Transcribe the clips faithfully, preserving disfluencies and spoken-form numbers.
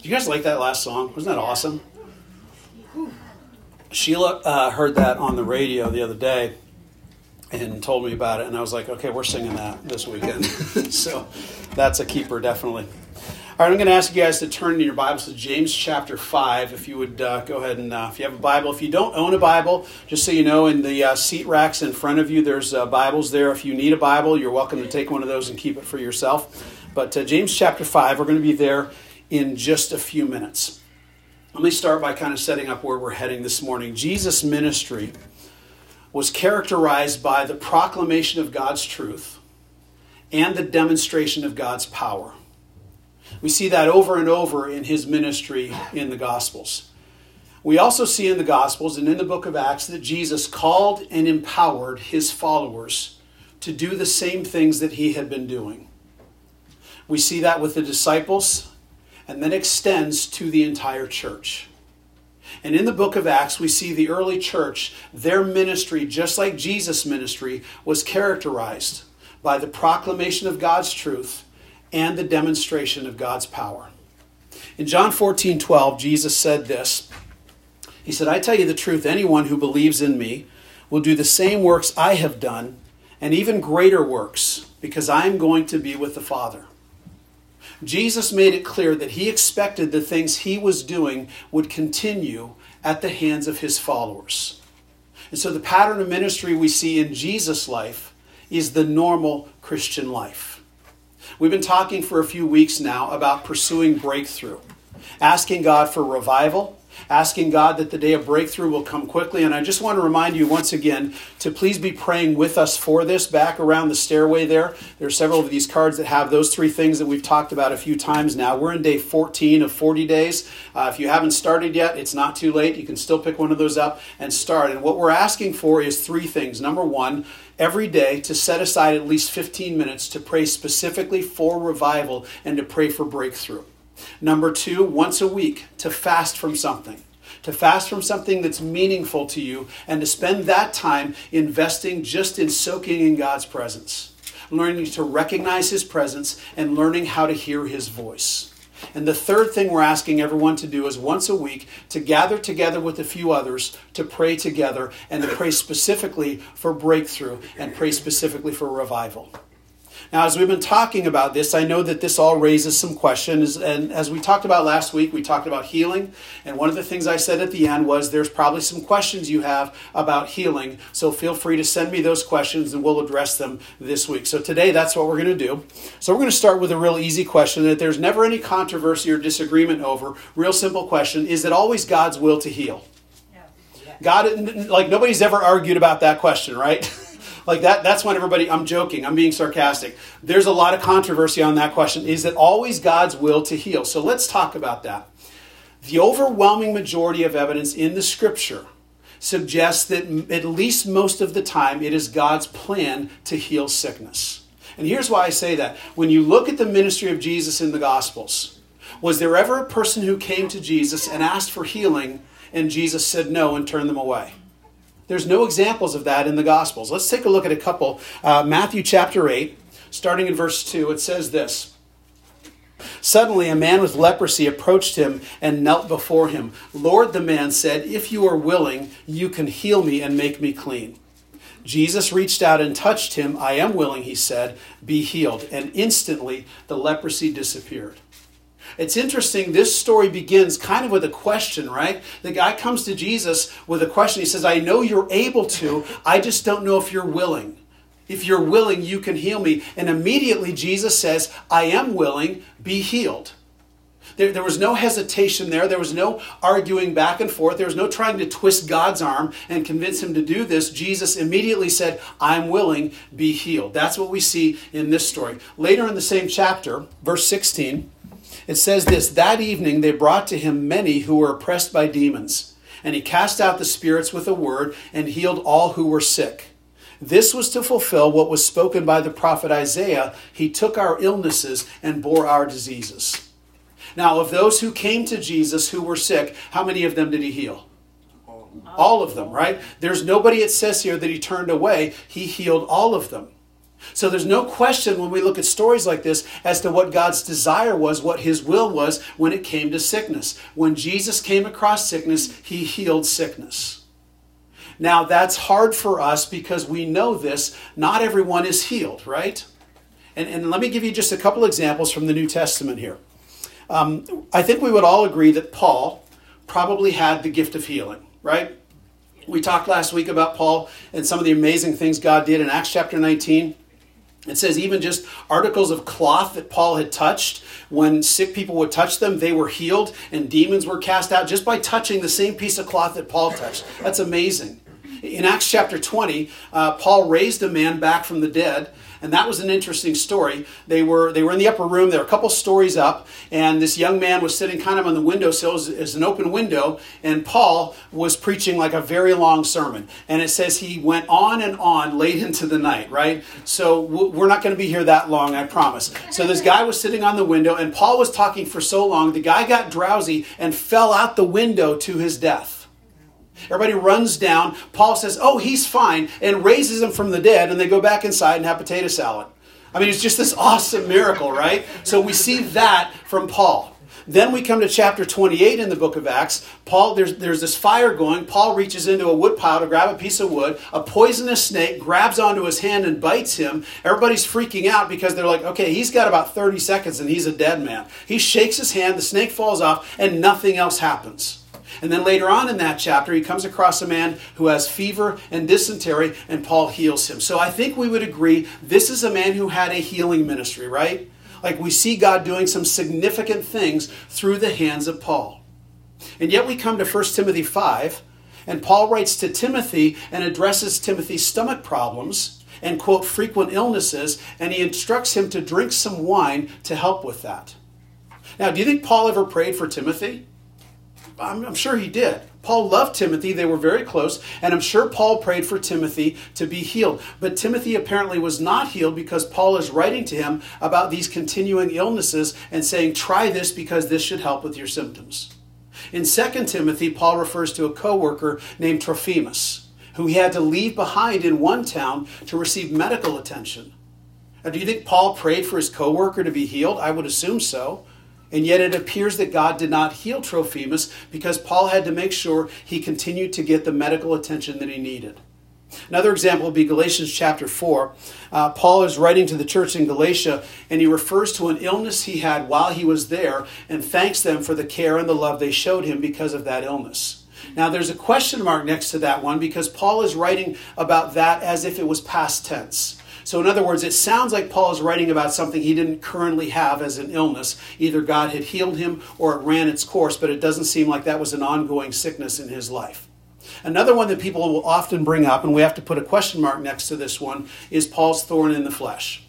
Do you guys like that last song? Wasn't that awesome? Sheila uh, heard that on the radio the other day and told me about it, and I was like, okay, we're singing that this weekend. So that's a keeper, definitely. All right, I'm going to ask you guys to turn in your Bibles to James chapter five. If you would uh, go ahead and, uh, if you have a Bible. If you don't own a Bible, just so you know, in the uh, seat racks in front of you, there's uh, Bibles there. If you need a Bible, you're welcome to take one of those and keep it for yourself. But uh, James chapter five, we're going to be there in just a few minutes. Let me start by kind of setting up where we're heading this morning. Jesus' ministry was characterized by the proclamation of God's truth and the demonstration of God's power. We see that over and over in his ministry in the Gospels. We also see in the Gospels and in the book of Acts that Jesus called and empowered his followers to do the same things that he had been doing. We see that with the disciples, and then extends to the entire church. And in the book of Acts, we see the early church, their ministry, just like Jesus' ministry, was characterized by the proclamation of God's truth and the demonstration of God's power. In John fourteen twelve, Jesus said this. He said, I tell you the truth, anyone who believes in me will do the same works I have done, and even greater works, because I am going to be with the Father. Jesus made it clear that he expected the things he was doing would continue at the hands of his followers. And so the pattern of ministry we see in Jesus' life is the normal Christian life. We've been talking for a few weeks now about pursuing breakthrough, asking God for revival, asking God that the day of breakthrough will come quickly. And I just want to remind you once again to please be praying with us for this. Back around the stairway there, there are several of these cards that have those three things that we've talked about a few times now. We're in day fourteen of forty days. Uh, if you haven't started yet, it's not too late. You can still pick one of those up and start. And what we're asking for is three things. Number one, every day to set aside at least fifteen minutes to pray specifically for revival and to pray for breakthrough. Number two, once a week to fast from something. To fast from something that's meaningful to you and to spend that time investing just in soaking in God's presence. Learning to recognize his presence and learning how to hear his voice. And the third thing we're asking everyone to do is once a week to gather together with a few others to pray together and to pray specifically for breakthrough and pray specifically for revival. Now, as we've been talking about this, I know that this all raises some questions. And as we talked about last week, we talked about healing. And one of the things I said at the end was there's probably some questions you have about healing. So feel free to send me those questions and we'll address them this week. So today, that's what we're going to do. So we're going to start with a real easy question that there's never any controversy or disagreement over. Real simple question. Is it always God's will to heal? Yeah. God, like nobody's ever argued about that question, right? Like that, that's when everybody, I'm joking, I'm being sarcastic. There's a lot of controversy on that question. Is it always God's will to heal? So let's talk about that. The overwhelming majority of evidence in the scripture suggests that at least most of the time it is God's plan to heal sickness. And here's why I say that. When you look at the ministry of Jesus in the Gospels, was there ever a person who came to Jesus and asked for healing and Jesus said no and turned them away? There's no examples of that in the Gospels. Let's take a look at a couple. Uh, Matthew chapter eight, starting in verse two, it says this. Suddenly a man with leprosy approached him and knelt before him. Lord, the man said, if you are willing, you can heal me and make me clean. Jesus reached out and touched him. I am willing, he said, be healed. And instantly the leprosy disappeared. It's interesting, this story begins kind of with a question, right? The guy comes to Jesus with a question. He says, I know you're able to, I just don't know if you're willing. If you're willing, you can heal me. And immediately Jesus says, I am willing, be healed. There, there was no hesitation there. There was no arguing back and forth. There was no trying to twist God's arm and convince him to do this. Jesus immediately said, I'm willing, be healed. That's what we see in this story. Later in the same chapter, verse sixteen, it says this, that evening they brought to him many who were oppressed by demons, and he cast out the spirits with a word and healed all who were sick. This was to fulfill what was spoken by the prophet Isaiah. He took our illnesses and bore our diseases. Now, of those who came to Jesus who were sick, how many of them did he heal? All of them, right? There's nobody, it says here, that he turned away. He healed all of them. So there's no question when we look at stories like this as to what God's desire was, what his will was when it came to sickness. When Jesus came across sickness, he healed sickness. Now that's hard for us because we know this. Not everyone is healed, right? And, and let me give you just a couple examples from the New Testament here. Um, I think we would all agree that Paul probably had the gift of healing, right? We talked last week about Paul and some of the amazing things God did in Acts chapter nineteen. It says even just articles of cloth that Paul had touched, when sick people would touch them, they were healed and demons were cast out just by touching the same piece of cloth that Paul touched. That's amazing. In Acts chapter twenty, uh, Paul raised a man back from the dead. And that was an interesting story. They were they were in the upper room. They were a couple stories up. And this young man was sitting kind of on the windowsill as, as an open window. And Paul was preaching like a very long sermon. And it says he went on and on late into the night, right? So we're not going to be here that long, I promise. So this guy was sitting on the window. And Paul was talking for so long. The guy got drowsy and fell out the window to his death. Everybody runs down. Paul says, oh, he's fine, and raises him from the dead, and they go back inside and have potato salad. I mean, it's just this awesome miracle, right? So we see that from Paul. Then we come to chapter twenty-eight in the book of Acts. Paul, there's, there's this fire going. Paul reaches into a wood pile to grab a piece of wood. A poisonous snake grabs onto his hand and bites him. Everybody's freaking out because they're like, okay, he's got about thirty seconds and he's a dead man. He shakes his hand, the snake falls off, and nothing else happens. And then later on in that chapter, he comes across a man who has fever and dysentery, and Paul heals him. So I think we would agree this is a man who had a healing ministry, right? Like we see God doing some significant things through the hands of Paul. And yet we come to First Timothy five, and Paul writes to Timothy and addresses Timothy's stomach problems and, quote, frequent illnesses, and he instructs him to drink some wine to help with that. Now, do you think Paul ever prayed for Timothy? I'm, I'm sure he did. Paul loved Timothy. They were very close. And I'm sure Paul prayed for Timothy to be healed. But Timothy apparently was not healed because Paul is writing to him about these continuing illnesses and saying, try this because this should help with your symptoms. In Second Timothy, Paul refers to a co-worker named Trophimus, who he had to leave behind in one town to receive medical attention. Now, do you think Paul prayed for his co-worker to be healed? I would assume so. And yet it appears that God did not heal Trophimus because Paul had to make sure he continued to get the medical attention that he needed. Another example would be Galatians chapter four. Uh, Paul is writing to the church in Galatia, and he refers to an illness he had while he was there and thanks them for the care and the love they showed him because of that illness. Now there's a question mark next to that one because Paul is writing about that as if it was past tense. So in other words, it sounds like Paul is writing about something he didn't currently have as an illness. Either God had healed him or it ran its course, but it doesn't seem like that was an ongoing sickness in his life. Another one that people will often bring up, and we have to put a question mark next to this one, is Paul's thorn in the flesh.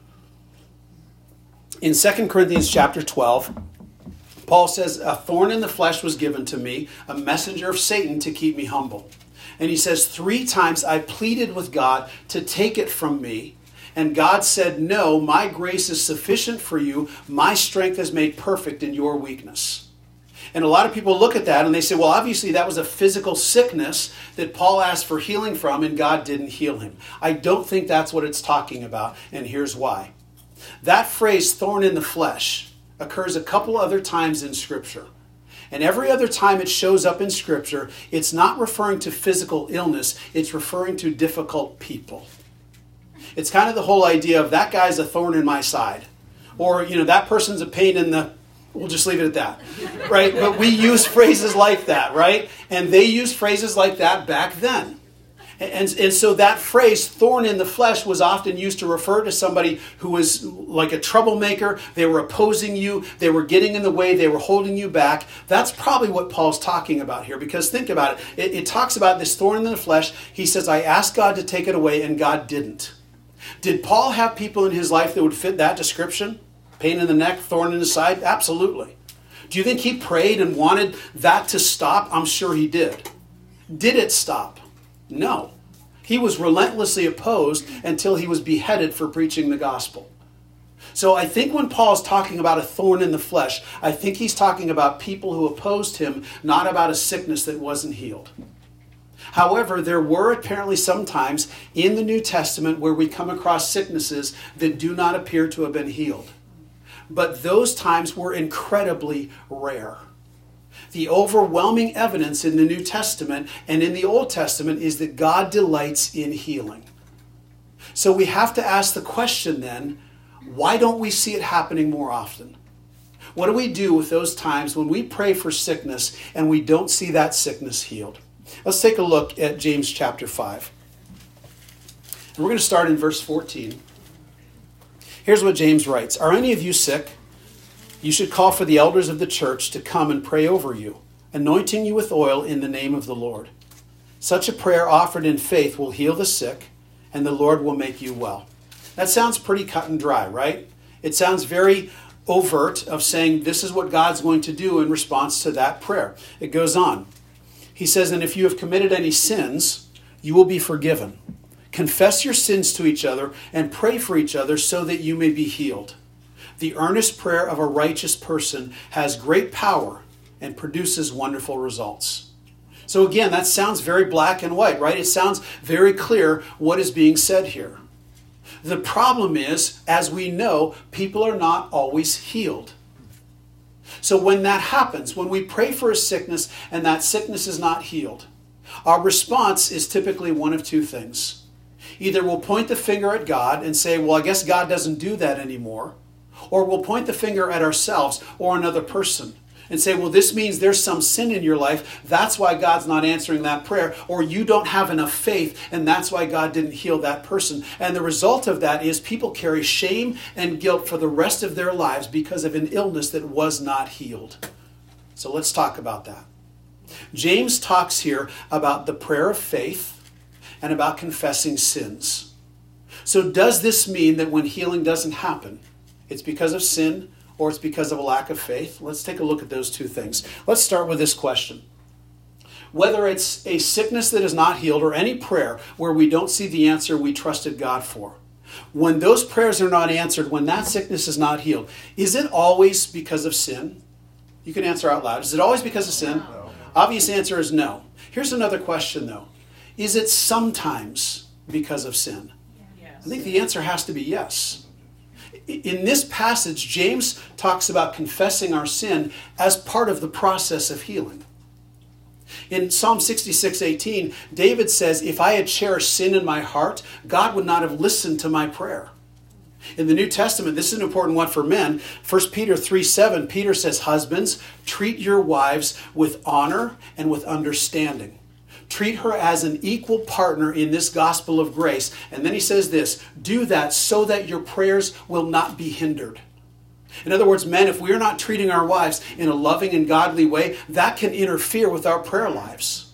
In Second Corinthians chapter twelve, Paul says, a thorn in the flesh was given to me, a messenger of Satan to keep me humble. And he says, three times I pleaded with God to take it from me. And God said, no, my grace is sufficient for you. My strength is made perfect in your weakness. And a lot of people look at that and they say, well, obviously that was a physical sickness that Paul asked for healing from and God didn't heal him. I don't think that's what it's talking about. And here's why. That phrase, thorn in the flesh, occurs a couple other times in Scripture. And every other time it shows up in Scripture, it's not referring to physical illness, it's referring to difficult people. It's kind of the whole idea of that guy's a thorn in my side. Or, you know, that person's a pain in the... We'll just leave it at that, right? But we use phrases like that, right? And they used phrases like that back then. And, and so that phrase, thorn in the flesh, was often used to refer to somebody who was like a troublemaker. They were opposing you. They were getting in the way. They were holding you back. That's probably what Paul's talking about here. Because think about it. It, it talks about this thorn in the flesh. He says, I asked God to take it away, and God didn't. Did Paul have people in his life that would fit that description? Pain in the neck, thorn in the side? Absolutely. Do you think he prayed and wanted that to stop? I'm sure he did. Did it stop? No. He was relentlessly opposed until he was beheaded for preaching the gospel. So I think when Paul's talking about a thorn in the flesh, I think he's talking about people who opposed him, not about a sickness that wasn't healed. However, there were apparently some times in the New Testament where we come across sicknesses that do not appear to have been healed. But those times were incredibly rare. The overwhelming evidence in the New Testament and in the Old Testament is that God delights in healing. So we have to ask the question then, why don't we see it happening more often? What do we do with those times when we pray for sickness and we don't see that sickness healed? Let's take a look at James chapter five. And we're going to start in verse fourteen. Here's what James writes. Are any of you sick? You should call for the elders of the church to come and pray over you, anointing you with oil in the name of the Lord. Such a prayer offered in faith will heal the sick, and the Lord will make you well. That sounds pretty cut and dry, right? It sounds very overt of saying this is what God's going to do in response to that prayer. It goes on. He says, and if you have committed any sins, you will be forgiven. Confess your sins to each other and pray for each other so that you may be healed. The earnest prayer of a righteous person has great power and produces wonderful results. So again, that sounds very black and white, right? It sounds very clear what is being said here. The problem is, as we know, people are not always healed. So when that happens, when we pray for a sickness and that sickness is not healed, our response is typically one of two things. Either we'll point the finger at God and say, well, I guess God doesn't do that anymore. Or we'll point the finger at ourselves or another person and say, well, this means there's some sin in your life. That's why God's not answering that prayer. Or you don't have enough faith, and that's why God didn't heal that person. And the result of that is people carry shame and guilt for the rest of their lives because of an illness that was not healed. So let's talk about that. James talks here about the prayer of faith and about confessing sins. So does this mean that when healing doesn't happen, it's because of sin or it's because of a lack of faith? Let's take a look at those two things. Let's start with this question. Whether it's a sickness that is not healed or any prayer where we don't see the answer we trusted God for, when those prayers are not answered, when that sickness is not healed, is it always because of sin? You can answer out loud. Is it always because of sin? No. Obvious answer is no. Here's another question though. Is it sometimes because of sin? Yes. I think the answer has to be yes. In this passage, James talks about confessing our sin as part of the process of healing. In Psalm sixty-six eighteen, David says, if I had cherished sin in my heart, God would not have listened to my prayer. In the New Testament, this is an important one for men. First Peter three seven, Peter says, husbands, treat your wives with honor and with understanding. Treat her as an equal partner in this gospel of grace. And then he says this, do that so that your prayers will not be hindered. In other words, men, if we are not treating our wives in a loving and godly way, that can interfere with our prayer lives.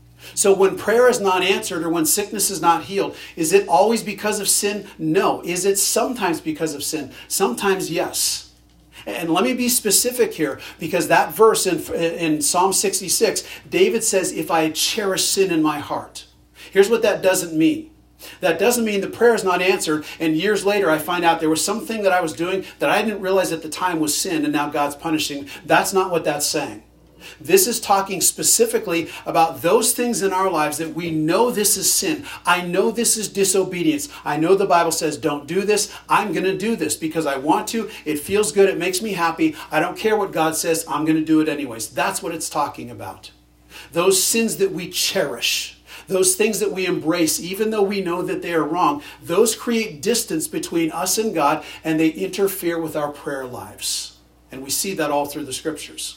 So when prayer is not answered or when sickness is not healed, is it always because of sin? No. Is it sometimes because of sin? Sometimes yes. And let me be specific here, because that verse in, in Psalm sixty-six, David says, if I cherish sin in my heart. Here's what that doesn't mean. That doesn't mean the prayer is not answered, and years later I find out there was something that I was doing that I didn't realize at the time was sin, and now God's punishing. That's not what that's saying. This is talking specifically about those things in our lives that we know this is sin. I know this is disobedience. I know the Bible says don't do this. I'm going to do this because I want to. It feels good. It makes me happy. I don't care what God says. I'm going to do it anyways. That's what it's talking about. Those sins that we cherish, those things that we embrace, even though we know that they are wrong, those create distance between us and God, and they interfere with our prayer lives. And we see that all through the scriptures.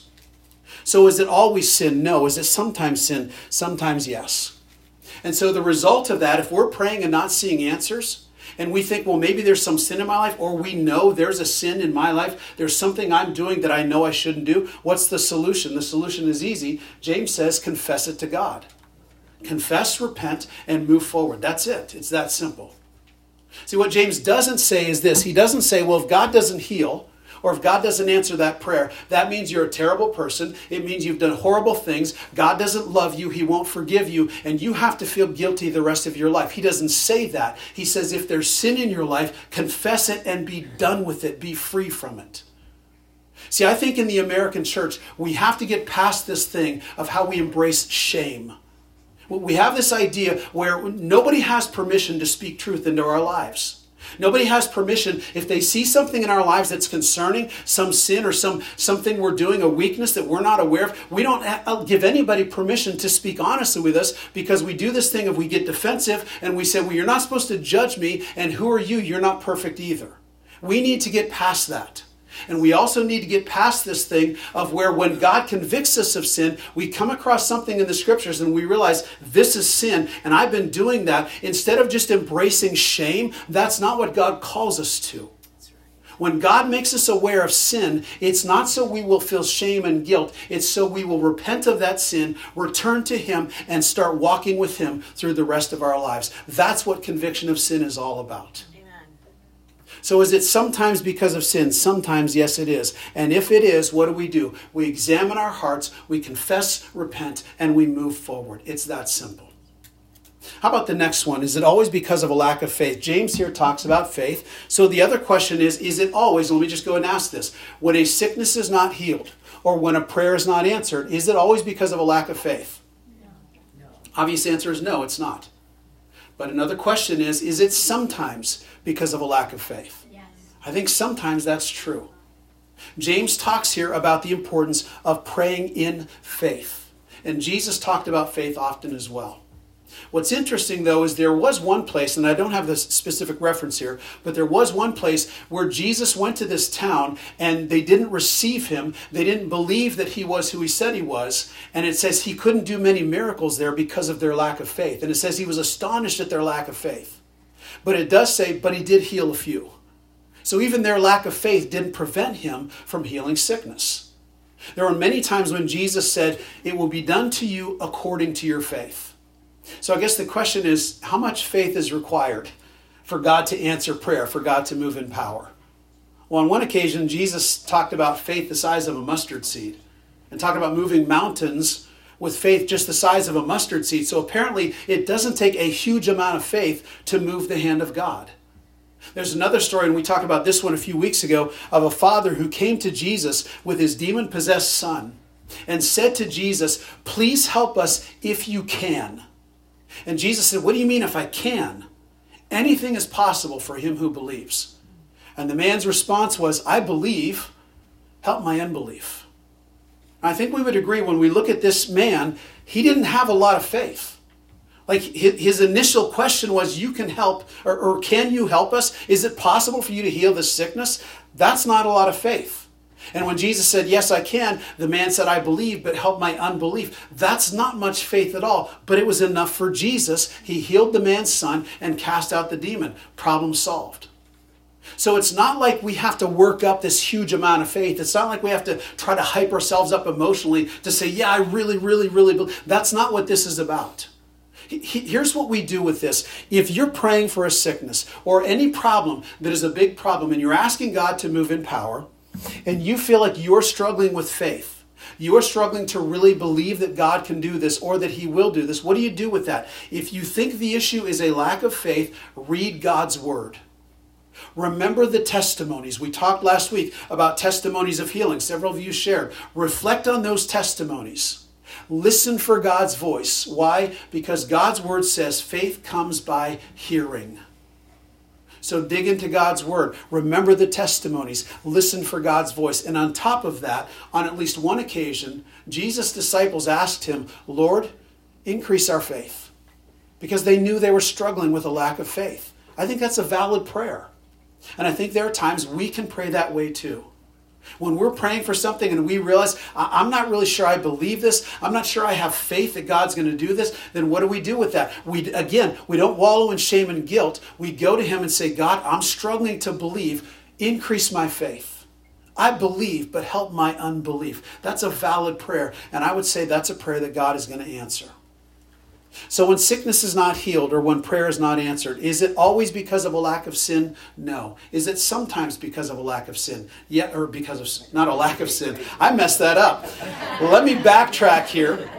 So is it always sin? No. Is it sometimes sin? Sometimes yes. And so the result of that, if we're praying and not seeing answers, and we think, well, maybe there's some sin in my life, or we know there's a sin in my life, there's something I'm doing that I know I shouldn't do, what's the solution? The solution is easy. James says, confess it to God. Confess, repent, and move forward. That's it. It's that simple. See, what James doesn't say is this. He doesn't say, well, if God doesn't heal, or if God doesn't answer that prayer, that means you're a terrible person. It means you've done horrible things. God doesn't love you. He won't forgive you. And you have to feel guilty the rest of your life. He doesn't say that. He says if there's sin in your life, confess it and be done with it. Be free from it. See, I think in the American church, we have to get past this thing of how we embrace shame. We have this idea where nobody has permission to speak truth into our lives. Nobody has permission if they see something in our lives that's concerning, some sin or some something we're doing, a weakness that we're not aware of. We don't give anybody permission to speak honestly with us, because we do this thing of we get defensive and we say, well, you're not supposed to judge me, and who are you? You're not perfect either. We need to get past that. And we also need to get past this thing of where when God convicts us of sin, we come across something in the scriptures and we realize this is sin, and I've been doing that. Instead of just embracing shame, that's not what God calls us to. When God makes us aware of sin, it's not so we will feel shame and guilt. It's so we will repent of that sin, return to Him, and start walking with Him through the rest of our lives. That's what conviction of sin is all about. So is it sometimes because of sin? Sometimes, yes, it is. And if it is, what do we do? We examine our hearts, we confess, repent, and we move forward. It's that simple. How about the next one? Is it always because of a lack of faith? James here talks about faith. So the other question is, is it always, let me just go and ask this, when a sickness is not healed or when a prayer is not answered, is it always because of a lack of faith? No. No. Obvious answer is no, it's not. But another question is, is it sometimes because of a lack of faith? Yes. I think sometimes that's true. James talks here about the importance of praying in faith. And Jesus talked about faith often as well. What's interesting, though, is there was one place, and I don't have this specific reference here, but there was one place where Jesus went to this town and they didn't receive him. They didn't believe that he was who he said he was. And it says he couldn't do many miracles there because of their lack of faith. And it says he was astonished at their lack of faith. But it does say, but he did heal a few. So even their lack of faith didn't prevent him from healing sickness. There were many times when Jesus said, it will be done to you according to your faith. So I guess the question is, how much faith is required for God to answer prayer, for God to move in power? Well, on one occasion, Jesus talked about faith the size of a mustard seed and talked about moving mountains with faith just the size of a mustard seed. So apparently it doesn't take a huge amount of faith to move the hand of God. There's another story, and we talked about this one a few weeks ago, of a father who came to Jesus with his demon-possessed son and said to Jesus, please help us if you can. And Jesus said, what do you mean if I can? Anything is possible for him who believes. And the man's response was, I believe, help my unbelief. I think we would agree when we look at this man, he didn't have a lot of faith. Like his initial question was, you can help, or, or can you help us? Is it possible for you to heal this sickness? That's not a lot of faith. And when Jesus said, yes, I can, the man said, I believe, but help my unbelief. That's not much faith at all, but it was enough for Jesus. He healed the man's son and cast out the demon. Problem solved. So it's not like we have to work up this huge amount of faith. It's not like we have to try to hype ourselves up emotionally to say, yeah, I really, really, really believe. That's not what this is about. Here's what we do with this. If you're praying for a sickness or any problem that is a big problem and you're asking God to move in power, and you feel like you're struggling with faith, you're struggling to really believe that God can do this or that he will do this, what do you do with that? If you think the issue is a lack of faith, read God's word. Remember the testimonies. We talked last week about testimonies of healing. Several of you shared. Reflect on those testimonies. Listen for God's voice. Why? Because God's word says faith comes by hearing. So dig into God's word. Remember the testimonies. Listen for God's voice. And on top of that, on at least one occasion, Jesus' disciples asked him, Lord, increase our faith. Because they knew they were struggling with a lack of faith. I think that's a valid prayer. And I think there are times we can pray that way too. When we're praying for something and we realize, I'm not really sure I believe this, I'm not sure I have faith that God's going to do this, then what do we do with that? We Again, we don't wallow in shame and guilt. We go to him and say, God, I'm struggling to believe. Increase my faith. I believe, but help my unbelief. That's a valid prayer. And I would say that's a prayer that God is going to answer. So when sickness is not healed or when prayer is not answered, is it always because of a lack of sin? No. Is it sometimes because of a lack of sin? Yeah, or because of, not a lack of sin. I messed that up. Well, let me backtrack here.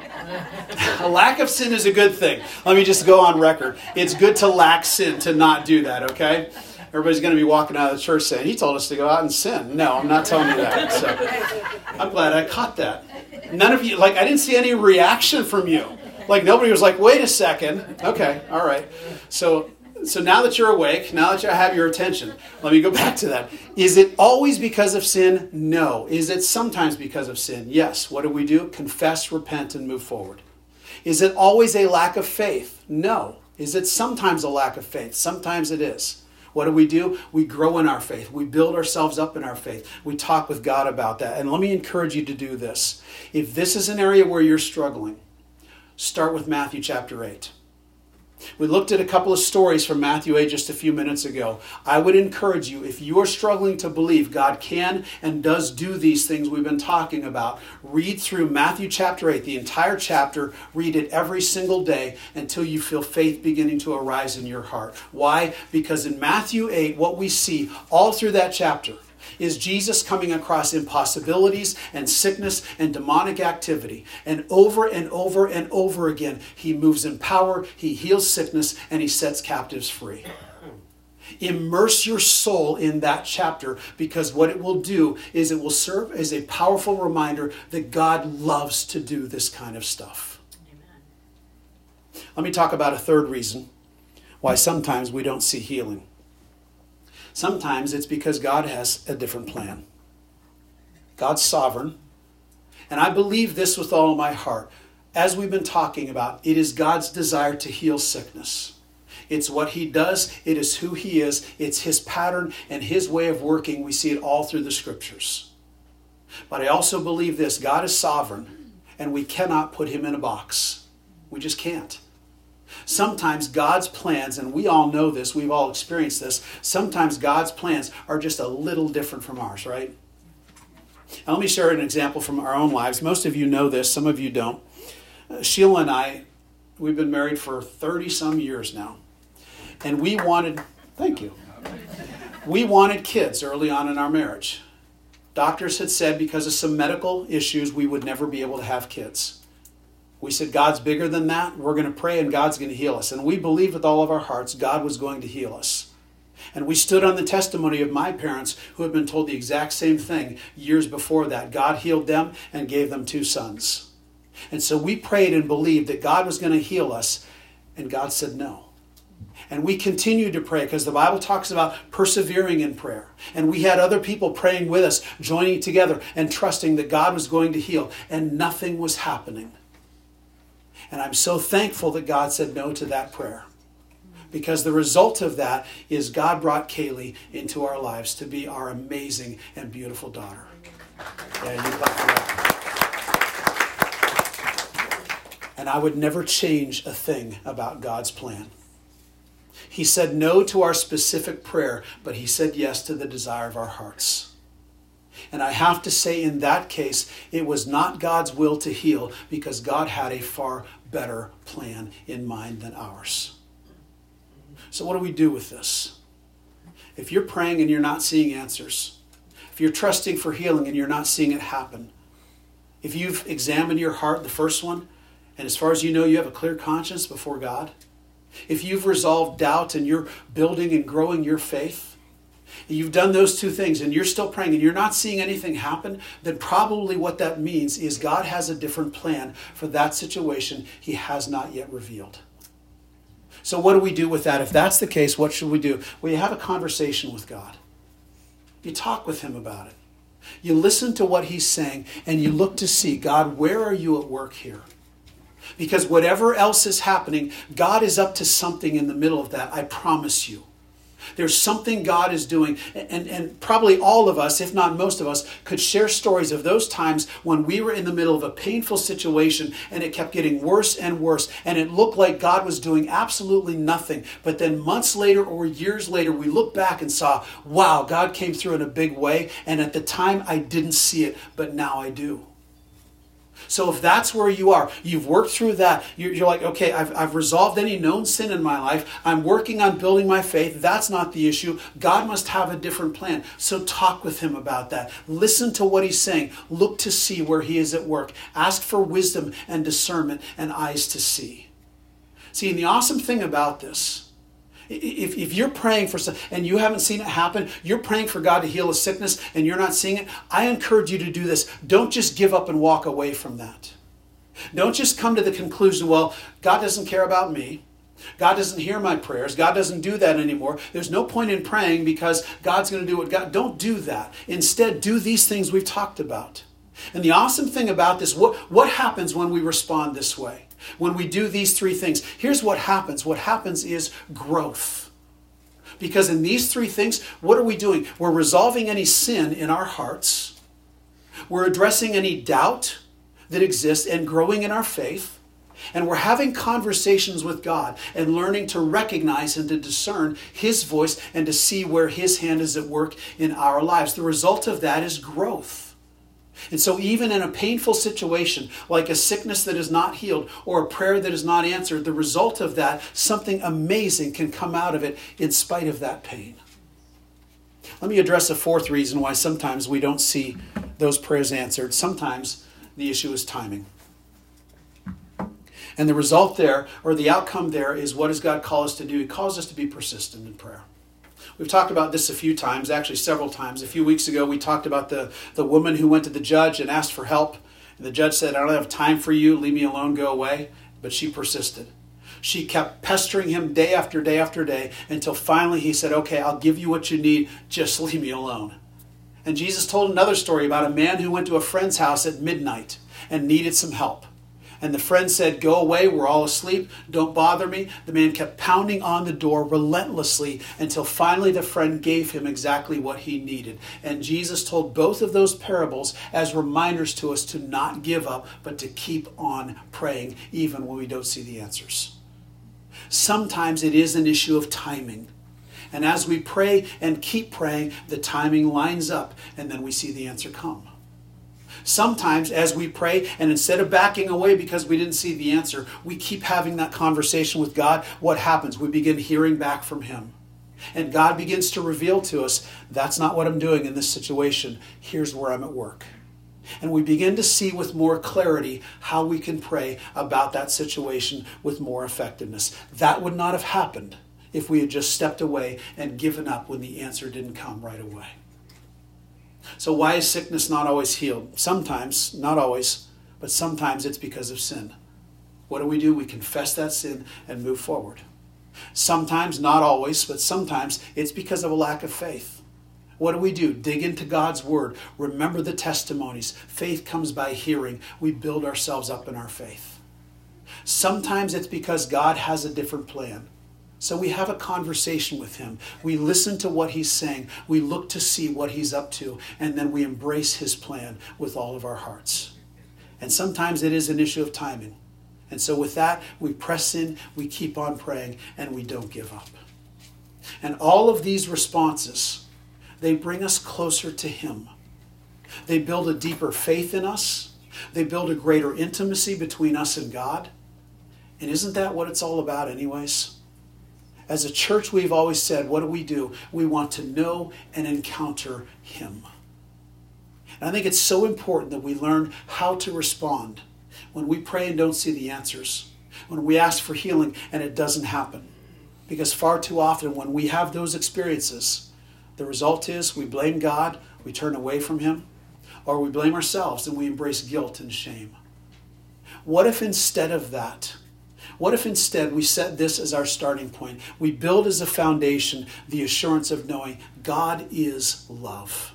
A lack of sin is a good thing. Let me just go on record. It's good to lack sin, to not do that, okay? Everybody's going to be walking out of the church saying, he told us to go out and sin. No, I'm not telling you that. So I'm glad I caught that. None of you, like, I didn't see any reaction from you. Like nobody was like, wait a second. Okay, all right. So so now that you're awake, now that I have your attention, let me go back to that. Is it always because of sin? No. Is it sometimes because of sin? Yes. What do we do? Confess, repent, and move forward. Is it always a lack of faith? No. Is it sometimes a lack of faith? Sometimes it is. What do we do? We grow in our faith. We build ourselves up in our faith. We talk with God about that. And let me encourage you to do this. If this is an area where you're struggling, start with Matthew chapter eight. We looked at a couple of stories from Matthew eight just a few minutes ago. I would encourage you, if you are struggling to believe God can and does do these things we've been talking about, read through Matthew chapter eight, the entire chapter. Read it every single day until you feel faith beginning to arise in your heart. Why? Because in Matthew eight, what we see all through that chapter is Jesus coming across impossibilities and sickness and demonic activity. And over and over and over again, he moves in power, he heals sickness, and he sets captives free. Immerse your soul in that chapter, because what it will do is it will serve as a powerful reminder that God loves to do this kind of stuff. Amen. Let me talk about a third reason why sometimes we don't see healing. Sometimes it's because God has a different plan. God's sovereign. And I believe this with all of my heart. As we've been talking about, it is God's desire to heal sickness. It's what he does. It is who he is. It's his pattern and his way of working. We see it all through the scriptures. But I also believe this. God is sovereign, and we cannot put him in a box. We just can't. Sometimes God's plans, and we all know this, we've all experienced this, sometimes God's plans are just a little different from ours, right? Now, let me share an example from our own lives. Most of you know this, some of you don't. Uh, Sheila and I, we've been married for thirty some years now. And we wanted, thank you, we wanted kids early on in our marriage. Doctors had said because of some medical issues, we would never be able to have kids. We said, God's bigger than that. We're going to pray and God's going to heal us. And we believed with all of our hearts God was going to heal us. And we stood on the testimony of my parents who had been told the exact same thing years before that. God healed them and gave them two sons. And so we prayed and believed that God was going to heal us. And God said no. And we continued to pray because the Bible talks about persevering in prayer. And we had other people praying with us, joining together and trusting that God was going to heal. And nothing was happening. And I'm so thankful that God said no to that prayer. Because the result of that is God brought Kaylee into our lives to be our amazing and beautiful daughter. Yeah, you clap for that. And I would never change a thing about God's plan. He said no to our specific prayer, but he said yes to the desire of our hearts. And I have to say in that case, it was not God's will to heal because God had a far better plan in mind than ours. So what do we do with this? If you're praying and you're not seeing answers, if you're trusting for healing and you're not seeing it happen, if you've examined your heart, the first one, and as far as you know, you have a clear conscience before God, if you've resolved doubt and you're building and growing your faith, you've done those two things and you're still praying and you're not seeing anything happen, then probably what that means is God has a different plan for that situation he has not yet revealed. So what do we do with that? If that's the case, what should we do? Well, you have a conversation with God. You talk with him about it. You listen to what he's saying and you look to see, God, where are you at work here? Because whatever else is happening, God is up to something in the middle of that, I promise you. There's something God is doing. And, and probably all of us, if not most of us, could share stories of those times when we were in the middle of a painful situation and it kept getting worse and worse. And it looked like God was doing absolutely nothing. But then months later or years later, we looked back and saw, wow, God came through in a big way. And at the time, I didn't see it, but now I do. So if that's where you are, you've worked through that, you're, you're like, okay, I've, I've resolved any known sin in my life. I'm working on building my faith. That's not the issue. God must have a different plan. So talk with him about that. Listen to what he's saying. Look to see where he is at work. Ask for wisdom and discernment and eyes to see. See, and the awesome thing about this, If, if you're praying for something and you haven't seen it happen, you're praying for God to heal a sickness and you're not seeing it, I encourage you to do this. Don't just give up and walk away from that. Don't just come to the conclusion, well, God doesn't care about me. God doesn't hear my prayers. God doesn't do that anymore. There's no point in praying because God's going to do what God... Don't do that. Instead, do these things we've talked about. And the awesome thing about this, what, what happens when we respond this way? When we do these three things? Here's what happens. What happens is growth. Because in these three things, what are we doing? We're resolving any sin in our hearts. We're addressing any doubt that exists and growing in our faith. And we're having conversations with God and learning to recognize and to discern His voice and to see where His hand is at work in our lives. The result of that is growth. And so even in a painful situation, like a sickness that is not healed or a prayer that is not answered, the result of that, something amazing can come out of it in spite of that pain. Let me address a fourth reason why sometimes we don't see those prayers answered. Sometimes the issue is timing. And the result there, or the outcome there, is what does God call us to do? He calls us to be persistent in prayer. We've talked about this a few times, actually several times. A few weeks ago, we talked about the, the woman who went to the judge and asked for help. And the judge said, I don't have time for you. Leave me alone. Go away. But she persisted. She kept pestering him day after day after day until finally he said, okay, I'll give you what you need. Just leave me alone. And Jesus told another story about a man who went to a friend's house at midnight and needed some help. And the friend said, go away, we're all asleep, don't bother me. The man kept pounding on the door relentlessly until finally the friend gave him exactly what he needed. And Jesus told both of those parables as reminders to us to not give up, but to keep on praying, even when we don't see the answers. Sometimes it is an issue of timing. And as we pray and keep praying, the timing lines up, and then we see the answer come. Sometimes as we pray, and instead of backing away because we didn't see the answer, we keep having that conversation with God. What happens? We begin hearing back from Him. And God begins to reveal to us, that's not what I'm doing in this situation. Here's where I'm at work. And we begin to see with more clarity how we can pray about that situation with more effectiveness. That would not have happened if we had just stepped away and given up when the answer didn't come right away. So why is sickness not always healed? Sometimes, not always, but sometimes it's because of sin. What do we do? We confess that sin and move forward. Sometimes, not always, but sometimes it's because of a lack of faith. What do we do? Dig into God's Word. Remember the testimonies. Faith comes by hearing. We build ourselves up in our faith. Sometimes it's because God has a different plan. So we have a conversation with Him. We listen to what He's saying. We look to see what He's up to. And then we embrace His plan with all of our hearts. And sometimes it is an issue of timing. And so with that, we press in, we keep on praying, and we don't give up. And all of these responses, they bring us closer to Him. They build a deeper faith in us. They build a greater intimacy between us and God. And isn't that what it's all about anyways? As a church, we've always said, what do we do? We want to know and encounter Him. And I think it's so important that we learn how to respond when we pray and don't see the answers, when we ask for healing and it doesn't happen. Because far too often when we have those experiences, the result is we blame God, we turn away from Him, or we blame ourselves and we embrace guilt and shame. What if instead of that, What if instead we set this as our starting point? We build as a foundation the assurance of knowing God is love.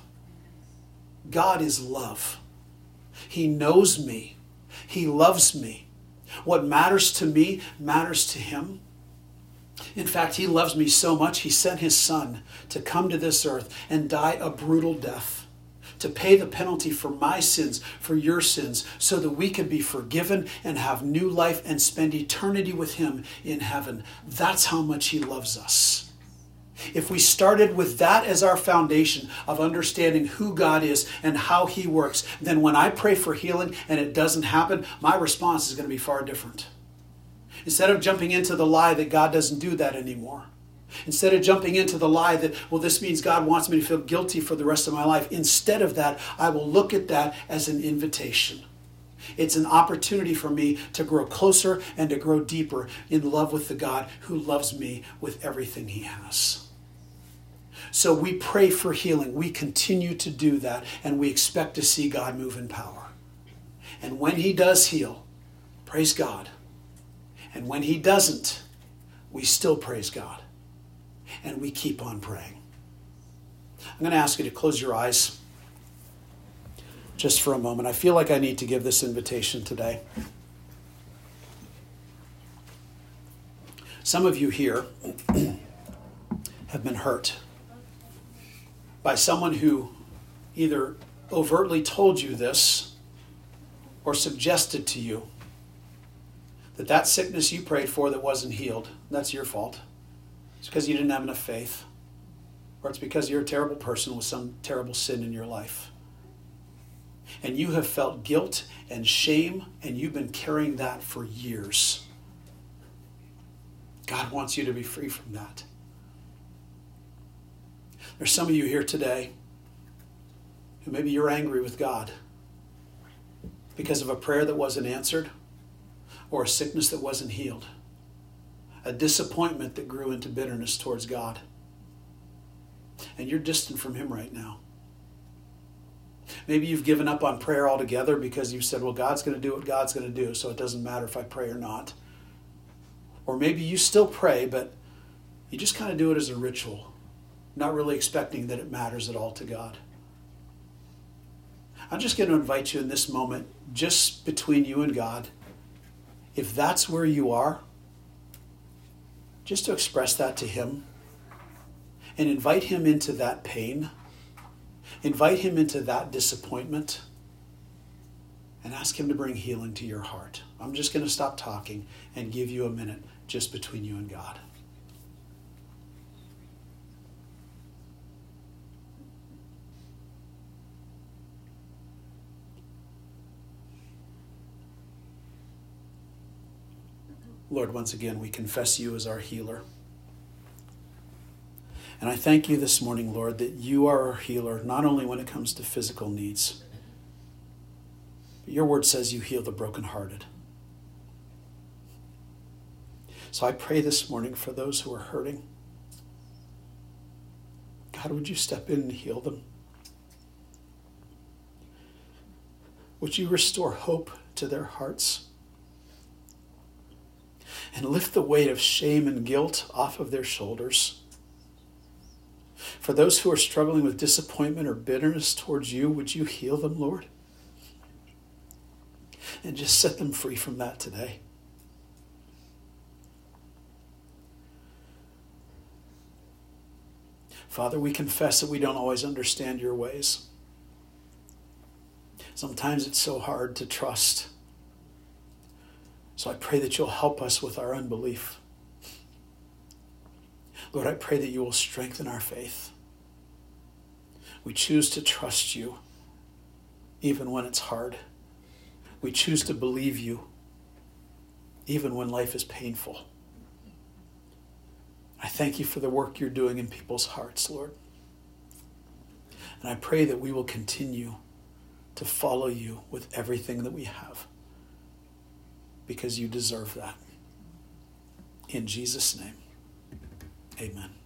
God is love. He knows me. He loves me. What matters to me matters to Him. In fact, He loves me so much, He sent His Son to come to this earth and die a brutal death, to pay the penalty for my sins, for your sins, so that we can be forgiven and have new life and spend eternity with Him in heaven. That's how much He loves us. If we started with that as our foundation of understanding who God is and how He works, then when I pray for healing and it doesn't happen, my response is going to be far different. Instead of jumping into the lie that God doesn't do that anymore, instead of jumping into the lie that, well, this means God wants me to feel guilty for the rest of my life, instead of that, I will look at that as an invitation. It's an opportunity for me to grow closer and to grow deeper in love with the God who loves me with everything He has. So we pray for healing. We continue to do that, and we expect to see God move in power. And when He does heal, praise God. And when he doesn't, we still praise God. And we keep on praying. I'm going to ask you to close your eyes just for a moment. I feel like I need to give this invitation today. Some of you here have been hurt by someone who either overtly told you this or suggested to you that that sickness you prayed for that wasn't healed, that's your fault. It's because you didn't have enough faith. Or it's because you're a terrible person with some terrible sin in your life. And you have felt guilt and shame, and you've been carrying that for years. God wants you to be free from that. There's some of you here today who maybe you're angry with God because of a prayer that wasn't answered or a sickness that wasn't healed, a disappointment that grew into bitterness towards God. And you're distant from him right now. Maybe you've given up on prayer altogether because you've said, well, God's going to do what God's going to do, so it doesn't matter if I pray or not. Or maybe you still pray, but you just kind of do it as a ritual, not really expecting that it matters at all to God. I'm just going to invite you in this moment, just between you and God, if that's where you are, just to express that to him and invite him into that pain, invite him into that disappointment, and ask him to bring healing to your heart. I'm just going to stop talking and give you a minute just between you and God. Lord, once again, we confess you as our healer. And I thank you this morning, Lord, that you are our healer, not only when it comes to physical needs, but your word says you heal the brokenhearted. So I pray this morning for those who are hurting. God, would you step in and heal them? Would you restore hope to their hearts? And lift the weight of shame and guilt off of their shoulders. For those who are struggling with disappointment or bitterness towards you, would you heal them, Lord? And just set them free from that today. Father, we confess that we don't always understand your ways. Sometimes it's so hard to trust. So I pray that you'll help us with our unbelief. Lord, I pray that you will strengthen our faith. We choose to trust you even when it's hard. We choose to believe you even when life is painful. I thank you for the work you're doing in people's hearts, Lord. And I pray that we will continue to follow you with everything that we have, because you deserve that. In Jesus' name, amen.